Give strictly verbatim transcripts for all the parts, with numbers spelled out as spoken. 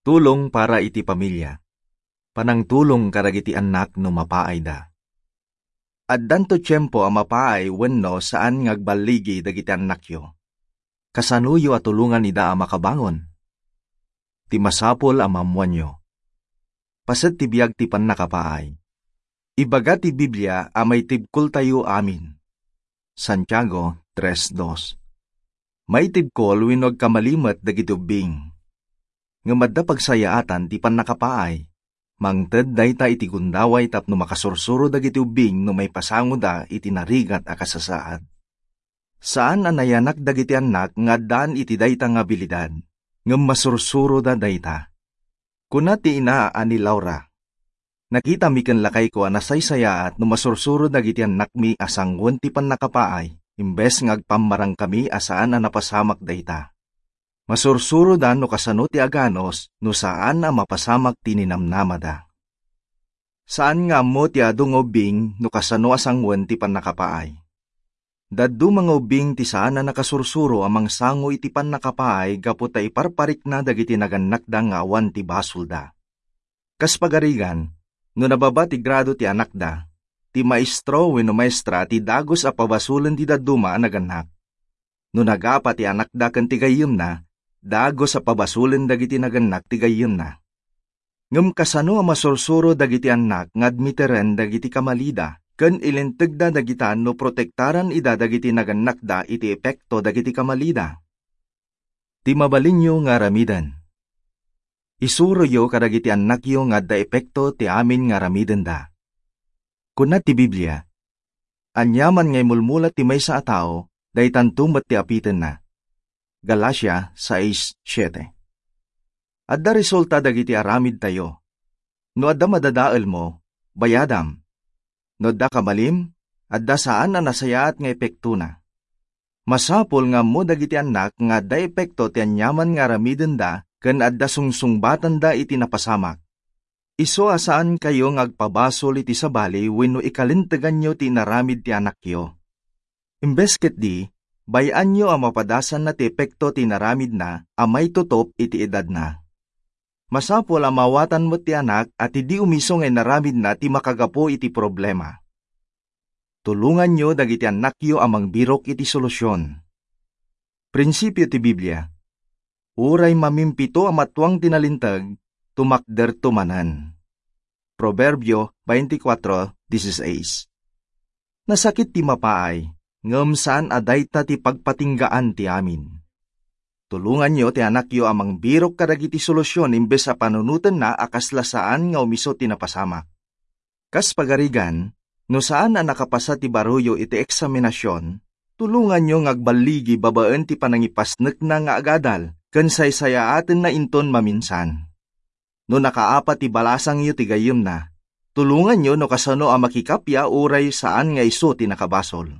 Tulong para iti pamilya. Panang tulong karagiti anak no mapaay da. Addan to tiyempo a mapaay wenno saan ngagbaligi dagiti annakyo. Kasanuyo at tulungan ida a makabangon. Ti masapol a mamuanyo. Paset ti biyag ti pannakapaay. Ibaga ti Biblia a may tibkol tayo amin. Santiago three two. May tibkol winog kamalimet dagiti ubing. Ngamadda pagsayaatan ti pannakapaay. Mangted dayta iti gundaway tapno makasursuro dagiti ubing no may pasango da iti narigat a kasasaad. Saan anayanak dagiti anak nga daan iti dayta nga abilidad, ngem masursuro da dayta. Kuna ti ina ani Laura. Nakita mi ken lakay ko anasaysayaat no masursuro dagiti anak mi asangwen ti pannakapaay, imbes ngagpammarang kami asaan a napasamak dayta. Masursuro da no kasano ti aganos no saan a mapasamak tininamnamada. Saan nga mo ti adu nga ubing no kasano asangwen ti pannakapaay. Daddu mga ubing ti saan na nakasursuro amang sango iti pannakapaay gapu ta iparparik na dagiti naganak da nga awan ti basol da. Kas pagarigan, no nababa ti grado ti anak da, ti maestro wenno maestra ti dagos a pabasulen ti dadduma a naganak. No nagapa ti anak da ken ti gayem na, dagos sa pabasulen dagiti naganak ti gayem na. Ngem kasano a masursuro dagiti anak ngadmiteren dagiti kamalida, ken ilinteg da dagitan no protektaran ida dagiti naganak da iti epekto dagiti kamalida. Ti mabalinyo nga ramidan. Isuro yo kadagiti anak yo nga da epekto ti amin nga ramiden da. Kuna ti Biblia, anyaman ngay mulmulat ti maysa a tao, daytan tumet ti apiten na. Galatia six seven. Adda resulta dagiti aramid tayo. No adda madadael mo, bayadam. No adda kamalim, adda saan na nasayaat nga epekto na. Masapol nga mo dagiti anak nga adda epekto ti anyaman nga aramiden da ken adda sungsungbatan da iti napasamak. Iso asaan kayo ngagpabasol iti sabali wenno ikalintegan nyo ti naramid ti anakyo. Imbes ket di, bayan nyo ang mapadasan na ti epekto ti naramid na, amay tutop iti edad na. Masapol ang mawatan mo ti anak at hindi umisong ay naramid na ti makagapo iti problema. Tulungan nyo dagiti anak yo amang birok iti solusyon. Prinsipyo ti Biblia. Uray mamimpito ang matwang tinalintag, tumakder tumanan. Proverbio twenty-four sixteen. Nasakit ti mapaay, ngem saan adayta ti pagpatinggaan ti amin. Tulungan nyo ti anak yo amang birok kadagiti solusyon imbes sa panunutan na akaslasaan nga umiso ti napasamak. Kas pagarigan, no saan na nakapasa ti baruyo iti eksaminasyon, tulungan nyo ngagbaligi babaen ti panangipasnek na nga agadal, ken saysayaaten na inton maminsan. No nakaapat ti balasang yo ti gayem na, tulungan nyo no kasano a makikapya uray saan nga iso ti nakabasol.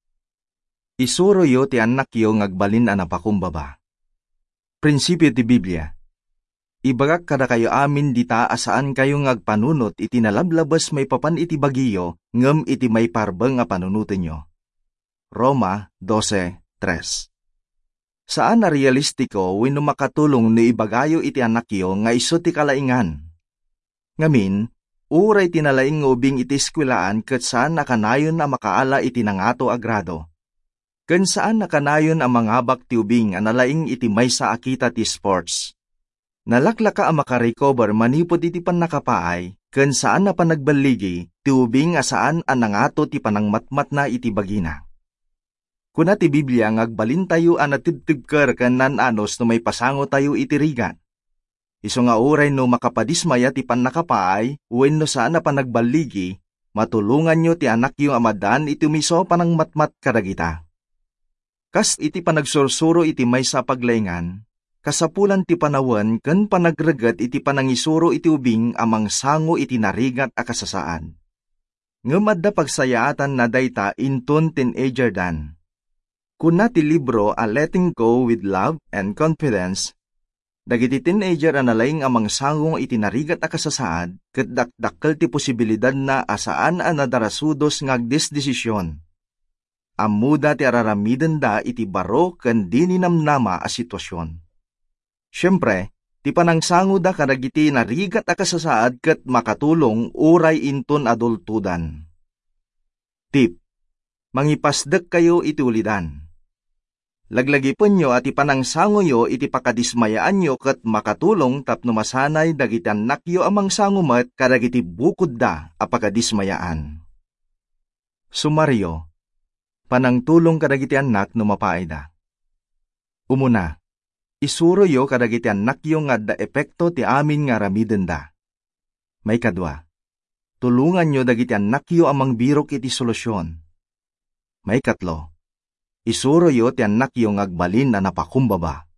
Isuro yo ti anak yo ngagbalin a napakumbaba. Prinsipyo ti Biblia. Ibagak kada kayo amin dita asaan kayo ngagpanunot iti nalablabas may papan iti bagiyo ngem iti may parbeng nga panunutin nyo. Roma twelve three. Saan na realistiko wenno makatulong ni ibagayo iti anak yo nga iso ti kalaingan. Ngamin, uray tinalaing ubing iti eskwelaan ket saan nakanayon na makaala iti nangato a grado. Ken saan nakanayon ang mangabak ti ubing analaing iti maysa akita ti sports. Nalaklaka ang makarecover manipod iti pannakapaay, ken saan na panagbaligi ti ubing asaan ang nangato ti panangmatmat na iti bagina. Kuna ti Biblia ngagbalin tayo ang natibtibker ken nananos no may pasango tayo iti rigat. Iso nga uray no makapadismaya ti pannakapaay, wenno saan na panagbaligi, matulungan nyo ti anak yung amadan iti umiso panangmatmat kadagita. Kas iti panagsursuro iti maysa paglaingan, kasapulan ti panawen ken panagreget iti panangisuro iti ubing amang sango iti narigat a kasasaan. Ngem adda pagsayaatan na dayta inton teenager dan. Kuna ti libro A Letting Go with Love and Confidence, dagiti teenager analaing amang sangong iti narigat a kasasaad ket dakdakkel ti posibilidad na asaan a nadarasudos ngagdesdesisyon. Amuda ti araramiden da iti baro ken dininamnama a sitwasyon. Siyempre, Ti panangsango da kadagiti narigat a kasasaad ket makatulong uray inton adultudan. Tip, mangipasdek kayo iti ulidan. Laglagipon nyo at ipanangsango yo iti pakadismayaan nyo ket makatulong tapno masanay dagiti annakyo amang sangumet kadagiti bukod da a pakadismayaan. Sumaryo, panangtulong kadagiti anak no mapaay da. Umuna, isuro yo kadagiti annakyo nga da epekto ti amin nga ramiden da. May kadwa, tulungan nyo dagiti annakyo amang birok iti solusyon. May katlo, isuro yo ti anak yung agbalin na napakumbaba.